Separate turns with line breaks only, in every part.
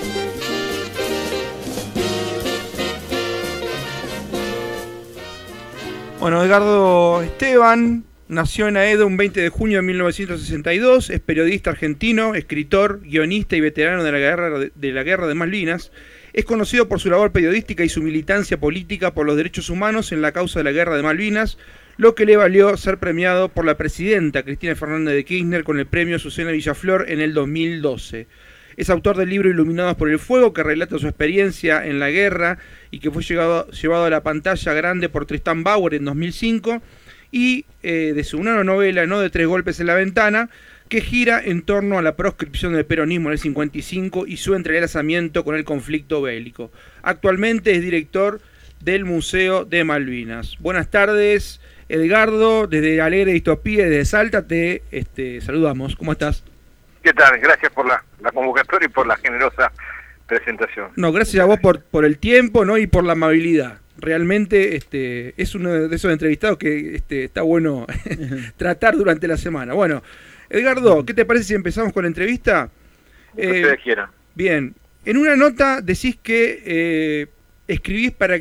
Bueno, Edgardo Esteban nació en Aedo un 20 de junio de 1962, es periodista argentino, escritor, guionista y veterano de la Guerra de Malvinas. Es conocido por su labor periodística y su militancia política por los derechos humanos en la causa de la Guerra de Malvinas, lo que le valió ser premiado por la presidenta Cristina Fernández de Kirchner con el premio Susana Villaflor en el 2012. Es autor del libro Iluminados por el Fuego, que relata su experiencia en la guerra y que fue llevado a la pantalla grande por Tristan Bauer en 2005, y de su nueva novela, No de tres golpes en la ventana, que gira en torno a la proscripción del peronismo en el 55 y su entrelazamiento con el conflicto bélico. Actualmente es director del Museo de Malvinas. Buenas tardes, Edgardo, desde Alegre Distopía y desde Salta te saludamos. ¿Cómo estás?
¿Qué tal? Gracias por la convocatoria y por la generosa presentación.
No, gracias a vos por el tiempo, ¿no? Y por la amabilidad. Realmente es uno de esos entrevistados que está bueno tratar durante la semana. Bueno, Edgardo, ¿qué te parece si empezamos con la entrevista?
Lo que ustedes quieran.
Bien, en una nota decís que escribís para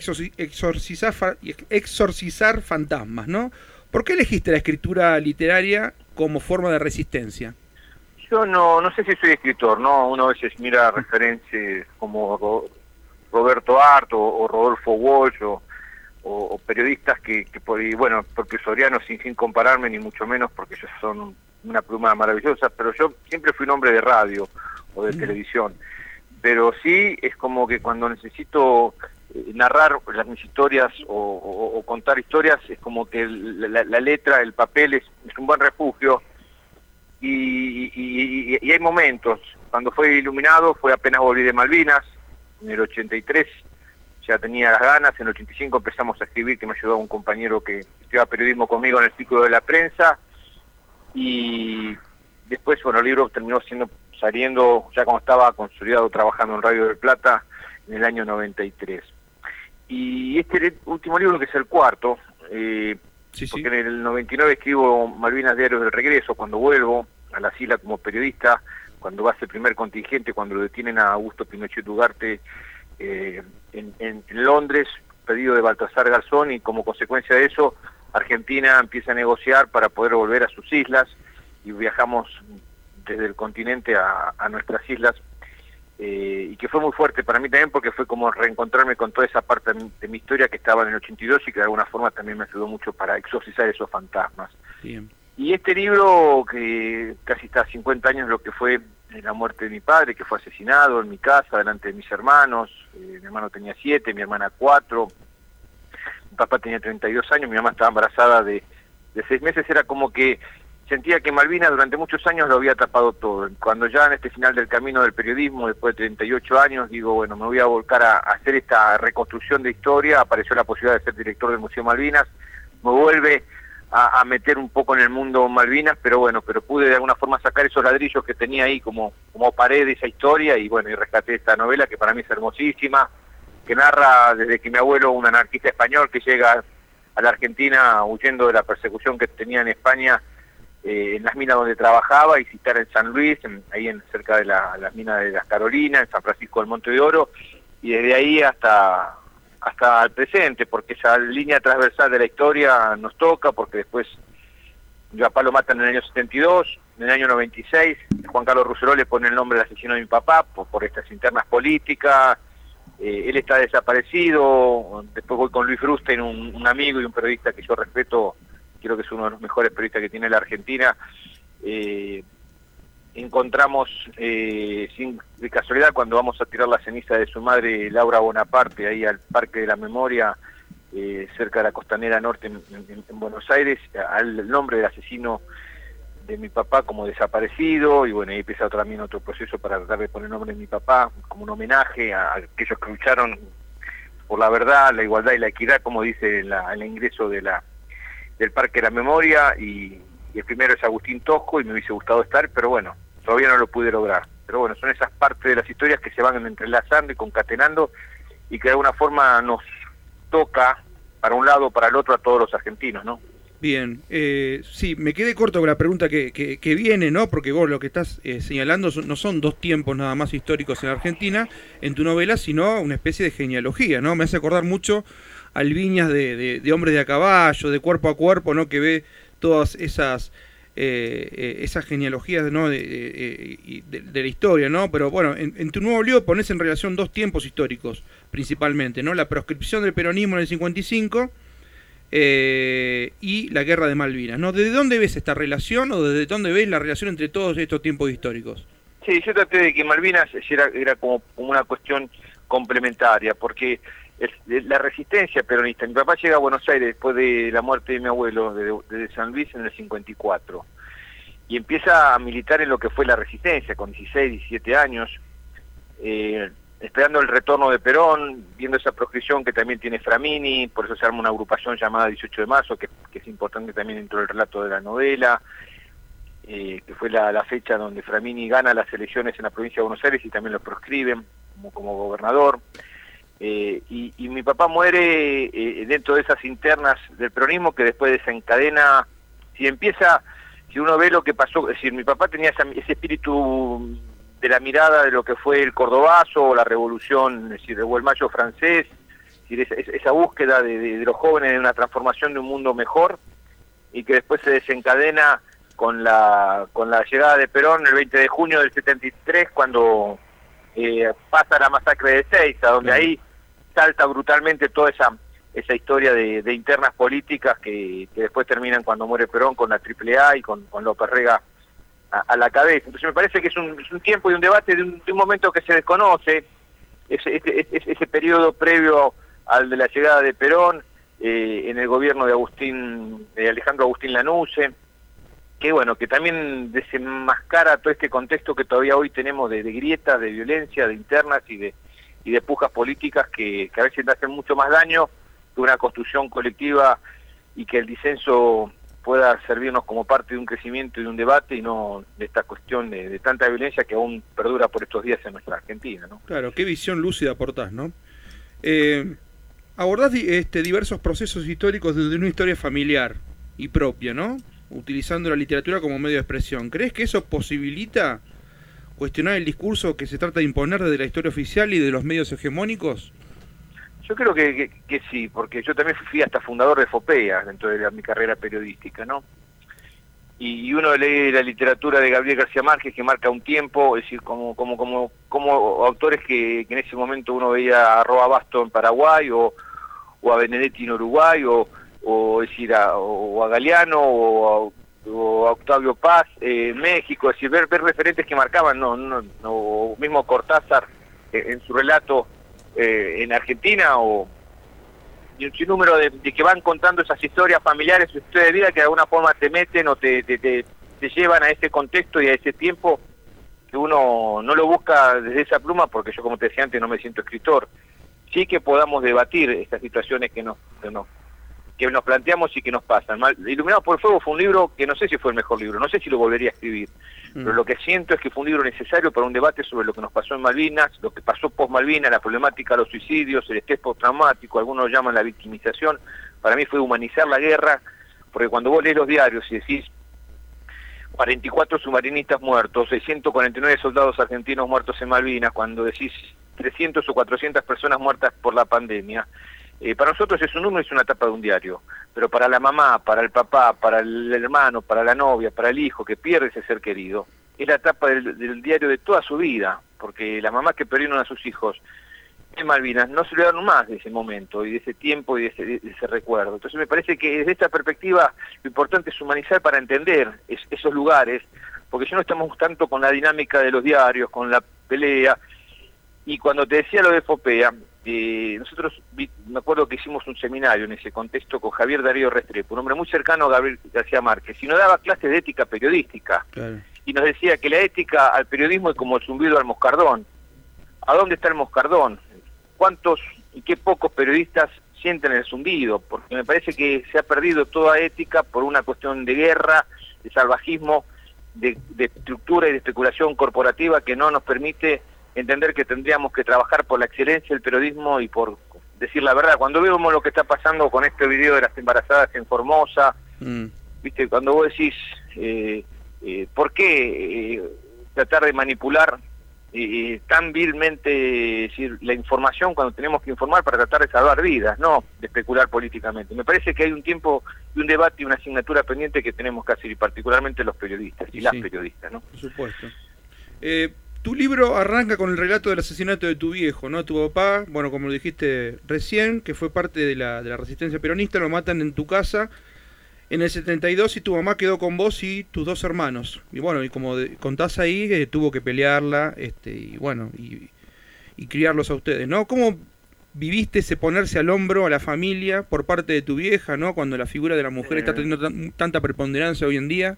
exorcizar fantasmas, ¿no? ¿Por qué elegiste la escritura literaria como forma de resistencia?
Yo no sé si soy escritor, ¿no? Uno a veces mira referencias como Roberto Art o Rodolfo Walsh o periodistas que bueno, porque Soriano sin compararme ni mucho menos porque ellos son una pluma maravillosa, pero yo siempre fui un hombre de radio o de televisión. Pero sí es como que cuando necesito narrar mis historias o contar historias, es como que la letra, el papel es un buen refugio. Y hay momentos, cuando fue Iluminado fue apenas volví de Malvinas, en el 83 ya tenía las ganas, en el 85 empezamos a escribir, que me ayudó un compañero que estudiaba periodismo conmigo en el Círculo de la Prensa, y después, bueno, el libro terminó saliendo ya cuando estaba consolidado trabajando en Radio del Plata en el año 93. Y este último libro, que es el cuarto, porque en el 99 escribo Malvinas Diarios del Regreso, cuando vuelvo a las islas como periodista, cuando va a ser el primer contingente, cuando lo detienen a Augusto Pinochet Ugarte en Londres, pedido de Baltasar Garzón, y como consecuencia de eso, Argentina empieza a negociar para poder volver a sus islas, y viajamos desde el continente a nuestras islas, y que fue muy fuerte para mí también porque fue como reencontrarme con toda esa parte de mi historia que estaba en el 82 y que de alguna forma también me ayudó mucho para exorcizar esos fantasmas. Bien. Y este libro, que casi está a 50 años, lo que fue la muerte de mi padre, que fue asesinado en mi casa delante de mis hermanos. Mi hermano tenía 7, mi hermana 4, mi papá tenía 32 años, mi mamá estaba embarazada de 6 meses. Era como que sentía que Malvinas durante muchos años lo había tapado todo. Cuando ya en este final del camino del periodismo, después de 38 años, digo, bueno, me voy a volcar a hacer esta reconstrucción de historia. Apareció la posibilidad de ser director del Museo Malvinas. Me vuelve a meter un poco en el mundo Malvinas, pero pude de alguna forma sacar esos ladrillos que tenía ahí como pared de esa historia, y bueno, y rescaté esta novela que para mí es hermosísima, que narra desde que mi abuelo, un anarquista español que llega a la Argentina huyendo de la persecución que tenía en España, en las minas donde trabajaba, y citar en San Luis, ahí cerca de las minas de las Carolinas, en San Francisco del Monte de Oro, y desde ahí hasta el presente, porque esa línea transversal de la historia nos toca, porque después mi papá lo matan en el año 72, en el año 96, Juan Carlos Rousselot le pone el nombre del asesino de mi papá por estas internas políticas. Él está desaparecido. Después voy con Luis Frustein, un amigo y un periodista que yo respeto, creo que es uno de los mejores periodistas que tiene la Argentina. Encontramos, de casualidad, cuando vamos a tirar la ceniza de su madre, Laura Bonaparte, ahí al Parque de la Memoria, cerca de la Costanera Norte en Buenos Aires, al nombre del asesino de mi papá como desaparecido, y bueno, ahí empieza también otro proceso para tratar de poner el nombre de mi papá como un homenaje a aquellos que lucharon por la verdad, la igualdad y la equidad, como dice el ingreso del Parque de la Memoria, y el primero es Agustín Tosco, y me hubiese gustado estar, pero bueno, todavía no lo pude lograr. Pero bueno, son esas partes de las historias que se van entrelazando y concatenando, y que de alguna forma nos toca para un lado o para el otro a todos los argentinos, ¿no?
Bien, sí, me quedé corto con la pregunta que viene, ¿no? Porque vos lo que estás señalando no son dos tiempos nada más históricos en Argentina en tu novela, sino una especie de genealogía, ¿no? Me hace acordar mucho al Viñas de Hombres de a Caballo, de Cuerpo a Cuerpo, ¿no? Que ve todas esas genealogías, ¿no? de la historia, ¿no? Pero bueno, en tu nuevo libro pones en relación dos tiempos históricos, principalmente, ¿no? La proscripción del peronismo en el 55 y la guerra de Malvinas, ¿no? ¿Desde dónde ves esta relación o desde dónde ves la relación entre todos estos tiempos históricos?
Sí, yo traté de que Malvinas era como una cuestión complementaria, porque la resistencia peronista, mi papá llega a Buenos Aires después de la muerte de mi abuelo de San Luis en el 54, y empieza a militar en lo que fue la resistencia, con 16, 17 años, esperando el retorno de Perón, viendo esa proscripción que también tiene Framini, por eso se arma una agrupación llamada 18 de marzo, que es importante también dentro del relato de la novela, que fue la fecha donde Framini gana las elecciones en la provincia de Buenos Aires y también lo proscriben como gobernador. Y mi papá muere dentro de esas internas del peronismo que después desencadena, si uno ve lo que pasó, es decir, mi papá tenía ese espíritu de la mirada de lo que fue el Cordobazo o la revolución, es decir, o el Mayo francés, es decir, esa búsqueda de los jóvenes de una transformación de un mundo mejor, y que después se desencadena con la llegada de Perón el 20 de junio del 73, cuando pasa la masacre de Ezeiza, donde ahí salta brutalmente toda esa historia de internas políticas que después terminan cuando muere Perón con la AAA y con López Rega a la cabeza. Entonces me parece que es un tiempo y un debate de un momento que se desconoce, ese periodo previo al de la llegada de Perón, en el gobierno de Alejandro Agustín Lanusse, que bueno, que también desenmascara todo este contexto que todavía hoy tenemos de grietas, de violencia, de internas y de pujas políticas que a veces hacen mucho más daño que una construcción colectiva, y que el disenso pueda servirnos como parte de un crecimiento y de un debate, y no de esta cuestión de tanta violencia que aún perdura por estos días en nuestra Argentina, ¿no?
Claro, qué visión lúcida aportás, ¿no? Abordás diversos procesos históricos desde una historia familiar y propia, ¿no? Utilizando la literatura como medio de expresión. ¿Crees que eso posibilita cuestionar el discurso que se trata de imponer desde la historia oficial y de los medios hegemónicos?
Yo creo que sí, porque yo también fui hasta fundador de FOPEA dentro de mi carrera periodística, ¿no? Y uno lee la literatura de Gabriel García Márquez, que marca un tiempo, es decir, como autores que en ese momento uno veía a Roa Basto en Paraguay, o a Benedetti en Uruguay, o es decir, a Galeano, o a Octavio Paz en México, es decir, ver referentes que marcaban, no mismo Cortázar en su relato en Argentina, y un sinnúmero de que van contando esas historias familiares, su historia de vida, que de alguna forma te meten o te llevan a ese contexto y a ese tiempo que uno no lo busca desde esa pluma, porque yo, como te decía antes, no me siento escritor. Sí que podamos debatir estas situaciones que nos planteamos y que nos pasan. Iluminados por el Fuego fue un libro que no sé si fue el mejor libro, no sé si lo volvería a escribir, pero lo que siento es que fue un libro necesario para un debate sobre lo que nos pasó en Malvinas, lo que pasó post-Malvinas, la problemática de los suicidios, el estrés postraumático, algunos lo llaman la victimización. Para mí fue humanizar la guerra, porque cuando vos lees los diarios y decís 44 submarinistas muertos, 649 soldados argentinos muertos en Malvinas, cuando decís 300 o 400 personas muertas por la pandemia, para nosotros es un número, es una tapa de un diario, pero para la mamá, para el papá, para el hermano, para la novia, para el hijo que pierde ese ser querido, es la tapa del diario de toda su vida, porque las mamás que perdieron a sus hijos en Malvinas no se olvidaron más de ese momento y de ese tiempo y de ese recuerdo. Entonces me parece que desde esta perspectiva lo importante es humanizar para entender esos lugares, porque ya no estamos tanto con la dinámica de los diarios, con la pelea. Y cuando te decía lo de FOPEA, nosotros, me acuerdo que hicimos un seminario en ese contexto con Javier Darío Restrepo, un hombre muy cercano a Gabriel García Márquez, y nos daba clases de ética periodística. Claro. Y nos decía que la ética al periodismo es como el zumbido al moscardón. ¿A dónde está el moscardón? ¿Cuántos y qué pocos periodistas sienten el zumbido? Porque me parece que se ha perdido toda ética por una cuestión de guerra, de salvajismo, de estructura y de especulación corporativa que no nos permite entender que tendríamos que trabajar por la excelencia del periodismo y por decir la verdad. Cuando vemos lo que está pasando con este video de las embarazadas en Formosa, Viste, cuando vos decís, ¿por qué tratar de manipular tan vilmente, decir, la información cuando tenemos que informar para tratar de salvar vidas, no de especular políticamente? Me parece que hay un tiempo y un debate y una asignatura pendiente que tenemos que hacer, y particularmente los periodistas y las periodistas, ¿no?
Por supuesto. Tu libro arranca con el relato del asesinato de tu viejo, ¿no? Tu papá, bueno, como lo dijiste recién, que fue parte de la resistencia peronista, lo matan en tu casa en el 72 y tu mamá quedó con vos y tus dos hermanos. Y bueno, y como contás ahí, tuvo que pelearla, y bueno, y criarlos a ustedes, ¿no? ¿Cómo viviste ese ponerse al hombro a la familia por parte de tu vieja, ¿no? Cuando la figura de la mujer está teniendo tanta preponderancia hoy en día.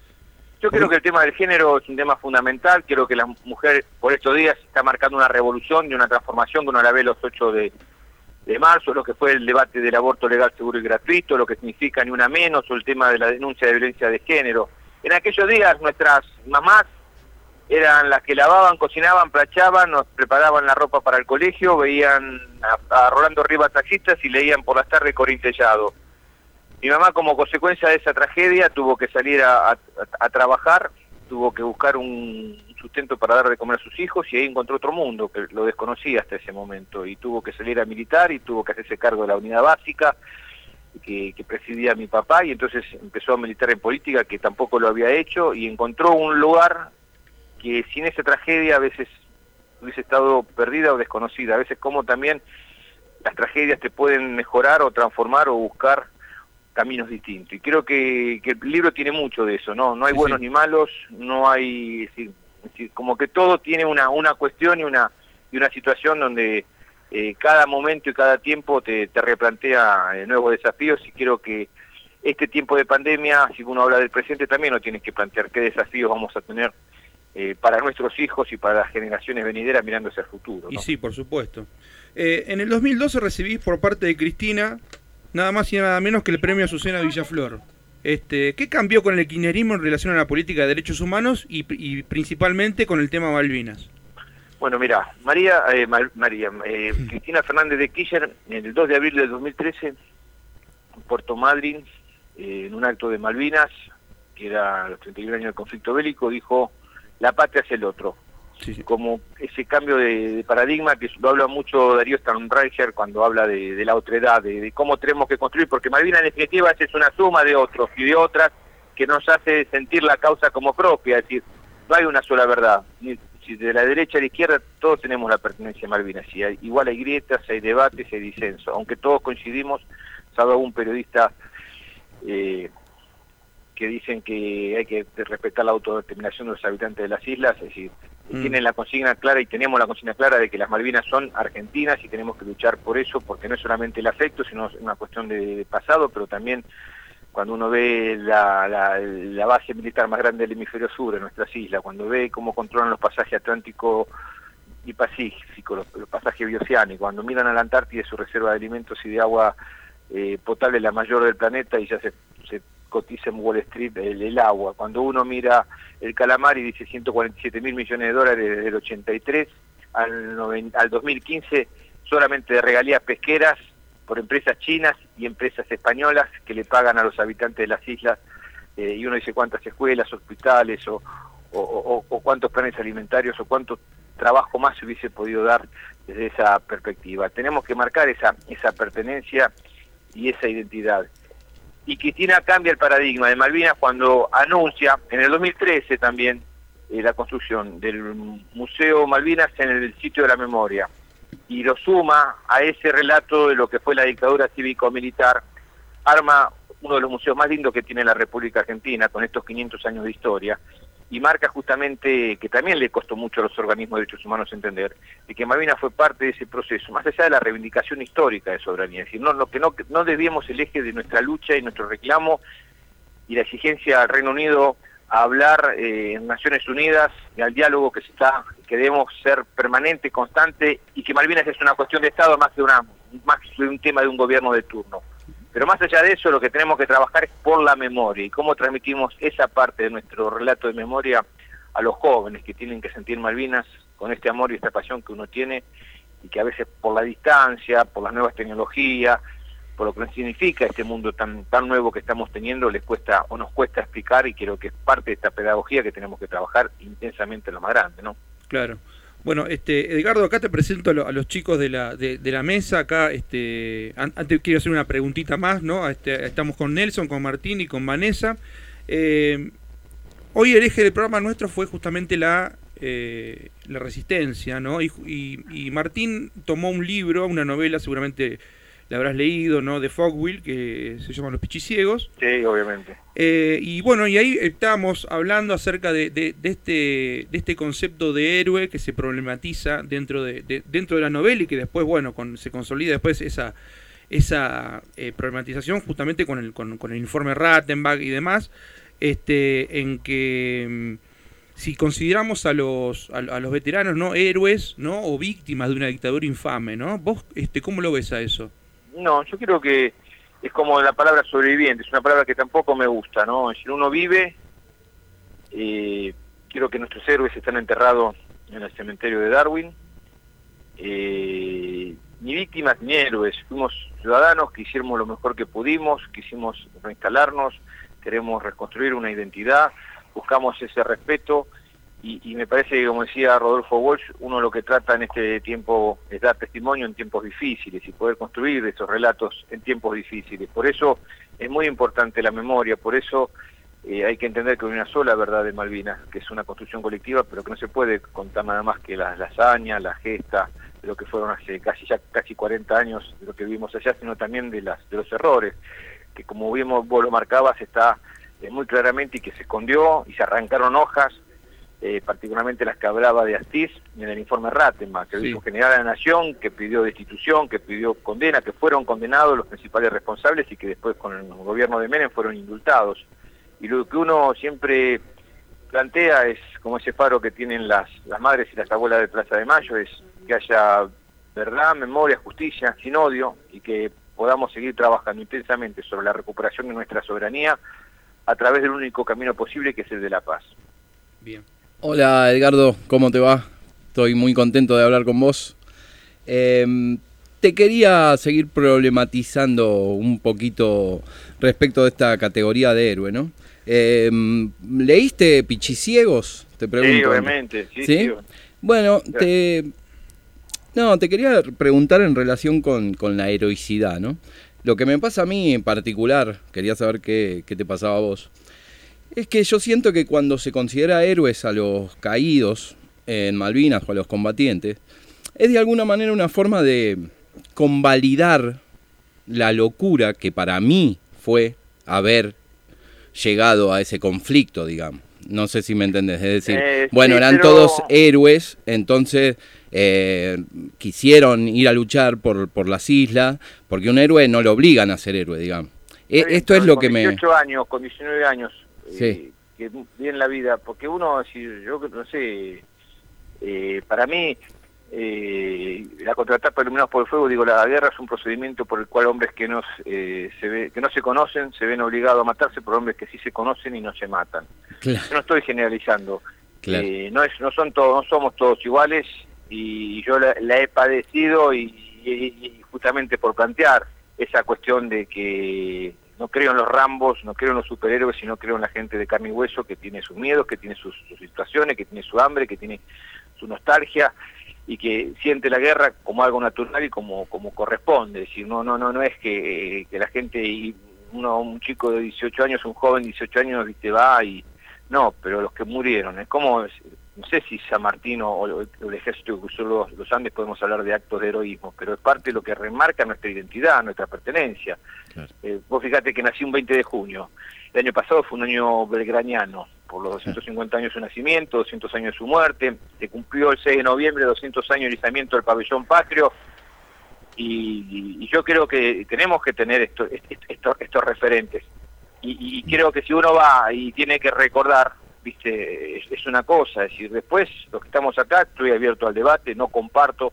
Yo creo que el tema del género es un tema fundamental. Creo que la mujer por estos días está marcando una revolución y una transformación que uno la ve los 8 de marzo, lo que fue el debate del aborto legal, seguro y gratuito, lo que significa ni una menos, o el tema de la denuncia de violencia de género. En aquellos días nuestras mamás eran las que lavaban, cocinaban, planchaban, nos preparaban la ropa para el colegio, veían a Rolando Rivas taxistas y leían por las tardes Corín Tellado. Mi mamá, como consecuencia de esa tragedia, tuvo que salir a trabajar, tuvo que buscar un sustento para dar de comer a sus hijos, y ahí encontró otro mundo que lo desconocía hasta ese momento, y tuvo que salir a militar y tuvo que hacerse cargo de la unidad básica que presidía mi papá, y entonces empezó a militar en política, que tampoco lo había hecho, y encontró un lugar que sin esa tragedia a veces hubiese estado perdida o desconocida. A veces como también las tragedias te pueden mejorar o transformar o buscar caminos distintos, y creo que el libro tiene mucho de eso, no hay buenos ni malos, no hay, es decir, como que todo tiene una cuestión y una situación donde cada momento y cada tiempo te replantea nuevos desafíos, y creo que este tiempo de pandemia, si uno habla del presente, también nos tiene que plantear qué desafíos vamos a tener para nuestros hijos y para las generaciones venideras mirando hacia el futuro, ¿no?
Y sí, por supuesto. En el 2012 recibís por parte de Cristina nada más y nada menos que el premio Azucena Villaflor. ¿Qué cambió con el kirchnerismo en relación a la política de derechos humanos y principalmente con el tema Malvinas?
Bueno, mira, Cristina Fernández de Kirchner, en el 2 de abril del 2013, en Puerto Madryn, en un acto de Malvinas, que era los 31 años del conflicto bélico, dijo: la patria es el otro. Sí. Como ese cambio de paradigma que lo habla mucho Darío Steinreicher cuando habla de la otredad, de cómo tenemos que construir, porque Malvinas en definitiva es una suma de otros y de otras que nos hace sentir la causa como propia, es decir, no hay una sola verdad, si de la derecha a la izquierda todos tenemos la pertenencia a Malvinas, y igual hay grietas, hay debates, hay disensos, aunque todos coincidimos, salvo algún periodista que dicen que hay que respetar la autodeterminación de los habitantes de las islas, es decir, tienen la consigna clara y tenemos la consigna clara de que las Malvinas son argentinas y tenemos que luchar por eso, porque no es solamente el afecto, sino es una cuestión de pasado, pero también cuando uno ve la base militar más grande del hemisferio sur, en nuestras islas, cuando ve cómo controlan los pasajes atlántico y pacífico, los pasajes bioceánicos, cuando miran a la Antártida, su reserva de alimentos y de agua potable, la mayor del planeta, y ya se cotiza en Wall Street el agua. Cuando uno mira el calamar y dice 147.000 millones de dólares desde el 83 al 2015, solamente de regalías pesqueras por empresas chinas y empresas españolas que le pagan a los habitantes de las islas, y uno dice cuántas escuelas, hospitales o cuántos planes alimentarios o cuánto trabajo más se hubiese podido dar desde esa perspectiva. Tenemos que marcar esa pertenencia y esa identidad. Y Cristina cambia el paradigma de Malvinas cuando anuncia, en el 2013 también, la construcción del Museo Malvinas en el sitio de la memoria, y lo suma a ese relato de lo que fue la dictadura cívico-militar, arma uno de los museos más lindos que tiene la República Argentina, con estos 500 años de historia, y marca justamente, que también le costó mucho a los organismos de derechos humanos entender, de que Malvinas fue parte de ese proceso, más allá de la reivindicación histórica de soberanía. Es decir, no desviemos el eje de nuestra lucha y nuestro reclamo y la exigencia al Reino Unido a hablar en Naciones Unidas y al diálogo que debemos ser permanente, constante, y que Malvinas es una cuestión de Estado más que un tema de un gobierno de turno. Pero más allá de eso, lo que tenemos que trabajar es por la memoria y cómo transmitimos esa parte de nuestro relato de memoria a los jóvenes que tienen que sentir Malvinas con este amor y esta pasión que uno tiene, y que a veces por la distancia, por las nuevas tecnologías, por lo que significa este mundo tan nuevo que estamos teniendo, les cuesta o nos cuesta explicar, y creo que es parte de esta pedagogía que tenemos que trabajar intensamente en lo más grande, ¿no?
Claro. Bueno, Edgardo, acá te presento a los chicos de la mesa. Acá, antes quiero hacer una preguntita más, ¿no? Estamos con Nelson, con Martín y con Vanessa. Hoy el eje del programa nuestro fue justamente la resistencia, ¿no? Y Martín tomó un libro, una novela, seguramente la habrás leído, ¿no? De Fogwill, que se llama Los Pichiciegos.
Sí, obviamente.
Y bueno, y ahí estábamos hablando acerca de este concepto de héroe que se problematiza dentro de la novela, y que después, bueno, se consolida después esa problematización justamente con el informe Rattenbach y demás, en que si consideramos a los veteranos, ¿no?, héroes, ¿no?, o víctimas de una dictadura infame, ¿no? ¿Vos cómo lo ves a eso?
No, yo creo que es como la palabra sobreviviente, es una palabra que tampoco me gusta, ¿no? Si uno vive, quiero que nuestros héroes están enterrados en el cementerio de Darwin, ni víctimas ni héroes, fuimos ciudadanos que hicimos lo mejor que pudimos, quisimos reinstalarnos, queremos reconstruir una identidad, buscamos ese respeto, y me parece que, como decía Rodolfo Walsh, uno lo que trata en este tiempo es dar testimonio en tiempos difíciles y poder construir esos relatos en tiempos difíciles. Por eso es muy importante la memoria, por eso hay que entender que hay una sola verdad de Malvinas, que es una construcción colectiva, pero que no se puede contar nada más que la hazaña, la gesta de lo que fueron hace casi 40 años de lo que vivimos allá, sino también de los errores, que como vimos, vos lo marcabas, está muy claramente, y que se escondió y se arrancaron hojas, particularmente las que hablaba de Astiz en el informe Rattenbach, que dijo general de la Nación, que pidió destitución, que pidió condena, que fueron condenados los principales responsables y que después con el gobierno de Menem fueron indultados. Y lo que uno siempre plantea es, como ese faro que tienen las madres y las abuelas de Plaza de Mayo, es que haya verdad, memoria, justicia, sin odio, y que podamos seguir trabajando intensamente sobre la recuperación de nuestra soberanía a través del único camino posible, que es el de la paz.
Bien.
Hola Edgardo, ¿cómo te va? Estoy muy contento de hablar con vos. Te quería seguir problematizando un poquito respecto de esta categoría de héroe, ¿no? ¿Leíste Pichiciegos? Te pregunto.
Sí, obviamente. Sí.
Bueno, te quería preguntar en relación con la heroicidad, ¿no? Lo que me pasa a mí en particular, quería saber qué te pasaba a vos. Es que yo siento que cuando se considera héroes a los caídos en Malvinas o a los combatientes, es de alguna manera una forma de convalidar la locura que para mí fue haber llegado a ese conflicto, digamos. No sé si me entendés, es decir, bueno, eran todos héroes, entonces quisieron ir a luchar por las islas, porque un héroe no lo obligan a ser héroe, digamos. Esto es lo que me...
Con 19 años, sí, que viene la vida, porque uno, si yo no sé, para mí la contratapa Iluminados por el Fuego, digo, la guerra es un procedimiento por el cual hombres que no se conocen se ven obligados a matarse por hombres que sí se conocen y no se matan.
Claro.
Yo no estoy generalizando,
claro.
No somos todos iguales, y yo la he padecido, y justamente por plantear esa cuestión de que no creo en los Rambos, no creo en los superhéroes, sino creo en la gente de carne y hueso, que tiene sus miedos, que tiene sus situaciones, que tiene su hambre, que tiene su nostalgia, y que siente la guerra como algo natural y como corresponde. Es decir, no es que la gente, y un chico de 18 años, un joven de 18 años, viste, va y... No, pero los que murieron, es como, no sé si San Martín o el ejército que cruzó los Andes podemos hablar de actos de heroísmo, pero es parte de lo que remarca nuestra identidad, nuestra pertenencia. Claro. Vos fíjate que nací un 20 de junio, el año pasado fue un año belgraniano, por los 250 años de su nacimiento, 200 años de su muerte, se cumplió el 6 de noviembre, 200 años de izamiento del pabellón patrio, y yo creo que tenemos que tener estos referentes. Y creo que si uno va y tiene que recordar, viste, es una cosa, es decir, después los que estamos acá, estoy abierto al debate, no comparto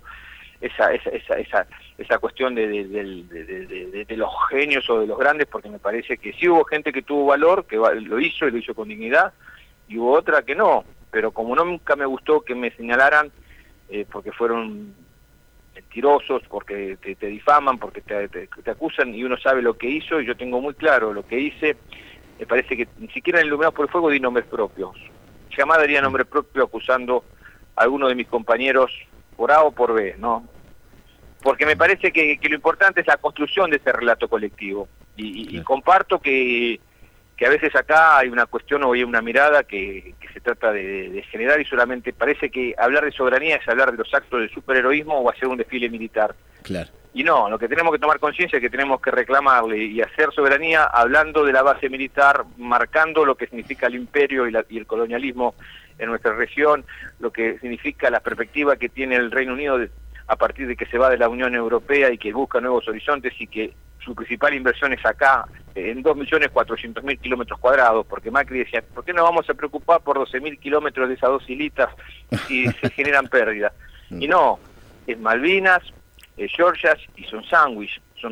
esa cuestión de los genios o de los grandes, porque me parece que sí hubo gente que tuvo valor, que lo hizo y lo hizo con dignidad, y hubo otra que no, pero como nunca me gustó que me señalaran, porque fueron mentirosos, porque te difaman, porque te acusan, y uno sabe lo que hizo, y yo tengo muy claro lo que hice. Me parece que ni siquiera en Iluminados por el Fuego di nombres propios. Jamás daría nombre propio acusando a alguno de mis compañeros por A o por B, ¿no? Porque me parece que lo importante es la construcción de ese relato colectivo. Y comparto que a veces acá hay una cuestión o hay una mirada que se trata de generar, y solamente parece que hablar de soberanía es hablar de los actos de superheroísmo o hacer un desfile militar.
Claro.
Y no, lo que tenemos que tomar conciencia es que tenemos que reclamarle y hacer soberanía hablando de la base militar, marcando lo que significa el imperio y el colonialismo en nuestra región, lo que significa la perspectiva que tiene el Reino Unido a partir de que se va de la Unión Europea y que busca nuevos horizontes, y que su principal inversión es acá, en 2.400.000 kilómetros cuadrados, porque Macri decía, ¿por qué nos vamos a preocupar por 12.000 kilómetros de esas dos islitas si se generan pérdidas? Y no, es Malvinas, Georgias y son Sandwich, son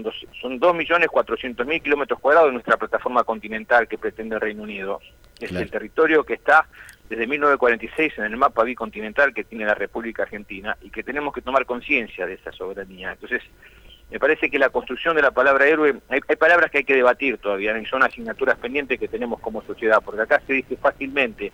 2.400.000 kilómetros cuadrados de nuestra plataforma continental que pretende el Reino Unido. Es el territorio que está desde 1946 en el mapa bicontinental que tiene la República Argentina, y que tenemos que tomar conciencia de esa soberanía. Entonces, me parece que la construcción de la palabra héroe, hay palabras que hay que debatir todavía, y son asignaturas pendientes que tenemos como sociedad, porque acá se dice fácilmente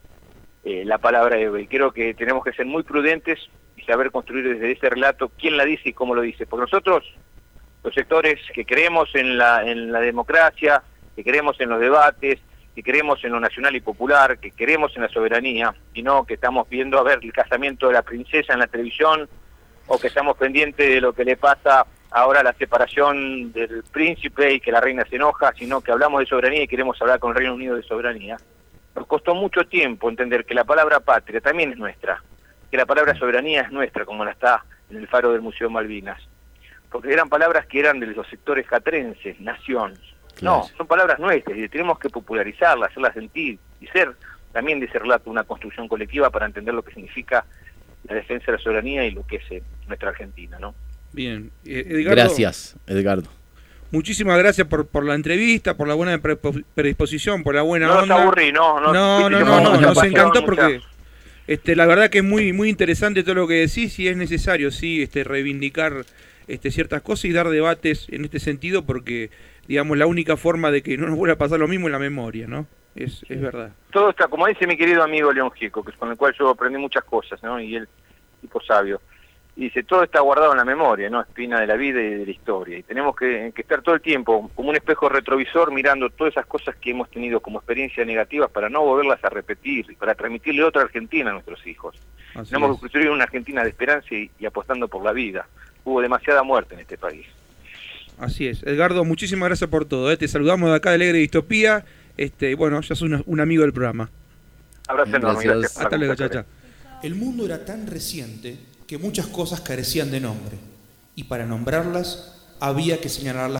la palabra héroe, y creo que tenemos que ser muy prudentes y saber construir desde ese relato quién la dice y cómo lo dice. Porque nosotros, los sectores que creemos en la democracia, que creemos en los debates, que creemos en lo nacional y popular, que creemos en la soberanía, y no que estamos viendo a ver el casamiento de la princesa en la televisión, o que estamos pendientes de lo que le pasa ahora a la separación del príncipe y que la reina se enoja, sino que hablamos de soberanía y queremos hablar con el Reino Unido de soberanía. Nos costó mucho tiempo entender que la palabra patria también es nuestra, que la palabra soberanía es nuestra, como la está en el faro del Museo Malvinas, porque eran palabras que eran de los sectores catrenses, nación.
Claro.
No, son palabras nuestras y tenemos que popularizarlas, hacerlas sentir y ser también de ese relato una construcción colectiva para entender lo que significa la defensa de la soberanía y lo que es nuestra Argentina, ¿no?
Bien. Edgardo,
Gracias, Edgardo.
Muchísimas gracias por la entrevista, por la buena predisposición, por la buena onda.
No nos aburrí,
nos encantó porque la verdad que es muy interesante todo lo que decís, y es necesario reivindicar ciertas cosas y dar debates en este sentido, porque digamos la única forma de que no nos vuelva a pasar lo mismo es la memoria, ¿no? Es verdad.
Todo está, como dice mi querido amigo León Gieco, que con el cual yo aprendí muchas cosas, ¿no? Y él, tipo sabio, y dice, todo está guardado en la memoria, ¿no? Espina de la vida y de la historia. Y tenemos que estar todo el tiempo como un espejo retrovisor mirando todas esas cosas que hemos tenido como experiencia negativas para no volverlas a repetir y para transmitirle otra Argentina a nuestros hijos. Tenemos que construir una Argentina de esperanza y apostando por la vida. Hubo demasiada muerte en este país.
Así es. Edgardo, muchísimas gracias por todo. Te saludamos de acá de Alegre Distopía. Bueno, ya sos un amigo del programa.
Abrazo enorme. Gracias.
Hasta luego, chao.
El mundo era tan reciente que muchas cosas carecían de nombre, y para nombrarlas había que señalarlas